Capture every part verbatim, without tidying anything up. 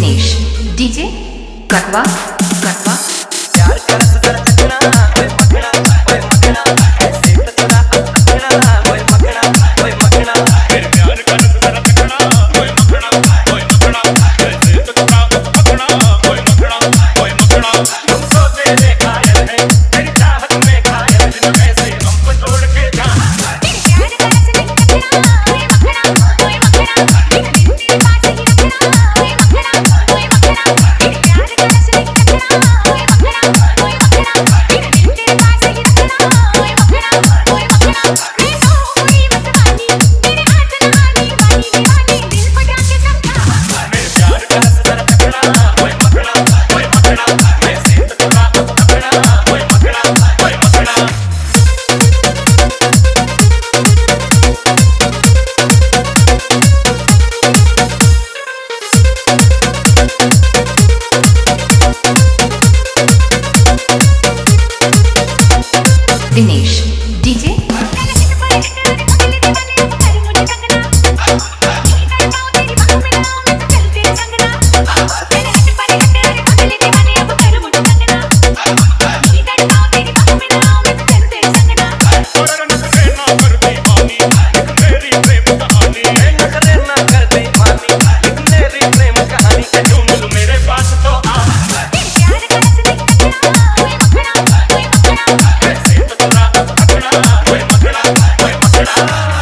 Dinesh DJ कटवा कटवा प्यार कर सदर चकना ओए मखना ओए मखना ऐसे तो चला अपना ओए मखना ओए मखना फिर प्यार कर सदर चकना ओए मखना ओए मखना ऐसे तो चला अपना ओए मखना ओए मखना तुमको तेरे घायल है तेरी चाहत में घायल दिन कैसे हमको छोड़ के जा प्यार का रस निकलना ओए मखना ओए मखना तेरे पास ही रखना ओए मखना ओए मखना प्यार का रस निकलना ओए मखना ओए मखना तेरे पास ही रखना ओए मखना ओए मखना मैं हो हुई मतवानी तेरे हाथ नहाने वाली दीवानी दिल को जाके समझा मेरे प्यार का सदर चकना ओए मखना ओए मखना ऐसे तो चला अपना ओए मखना ओए मखना दिनेश डीजे तेरे सिर पर तेरे पगले दीवाने कर मुझे कंगना इधर पाओ तेरी बाहों में नाव में तो चल तेरे संगना तेरे सिर पर तेरे पगले दीवाने अब कर मुझे कंगना इधर पाओ तेरी बाहों में नाव में तो चल तेरे संगना और नखरे ना कर दीवानी मेरी प्रेम कहानी नखरे ना कर दे मानी मेरी प्रेम कहानी के झूम लूं मेरे पास तो आ प्यार का रस निकलना ओए मखना ओए मखना ऐसे तो चला अपना ओए मखना ओए मखना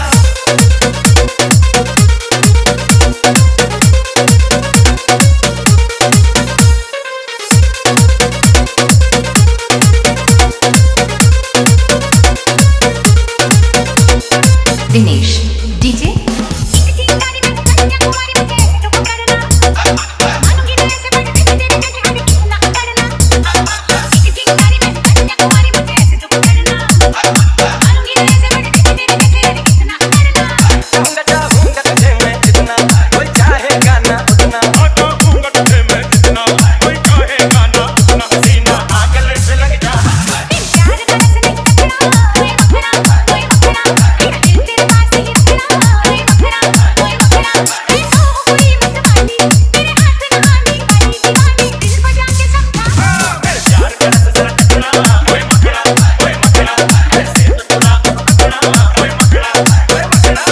दिनेश डीजे चिंगारी में कन्याकुमारी में कैसे तो करना मानूंगी मैं ऐसे बढ़ के तेरे जैसे हमें कितना करना चिंगारी में कन्याकुमारी में कैसे तो करना मानूंगी मैं ऐसे बढ़ के तेरे जैसे हमें कितना करना कहूंगा चाहूंगा तुझे मैं जितना कोई चाहेगा ना उतना आता हूँगा तुझे मैं जितना कोई कहेगा ना उतना सीना आगल से लग जा प्यार का रस निकलना ओए मखना ओए मखना तेरा दिल तेरे पास ही रखना ओए मखना ओए मखना मैं हो हुई मतवानी तेरे हाथ नहाने वाली दीवानी दिल को जाके समझा मेरे प्यार का रस जरा चकना ओए मखना ओए मखना ऐसे तो चला अपना ओए मखना ओए मखना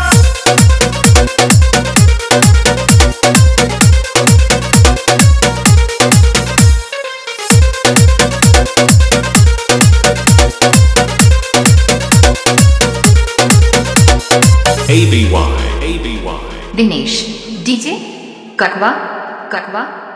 A B Y A B Y Dinesh DJ कटवा कटवा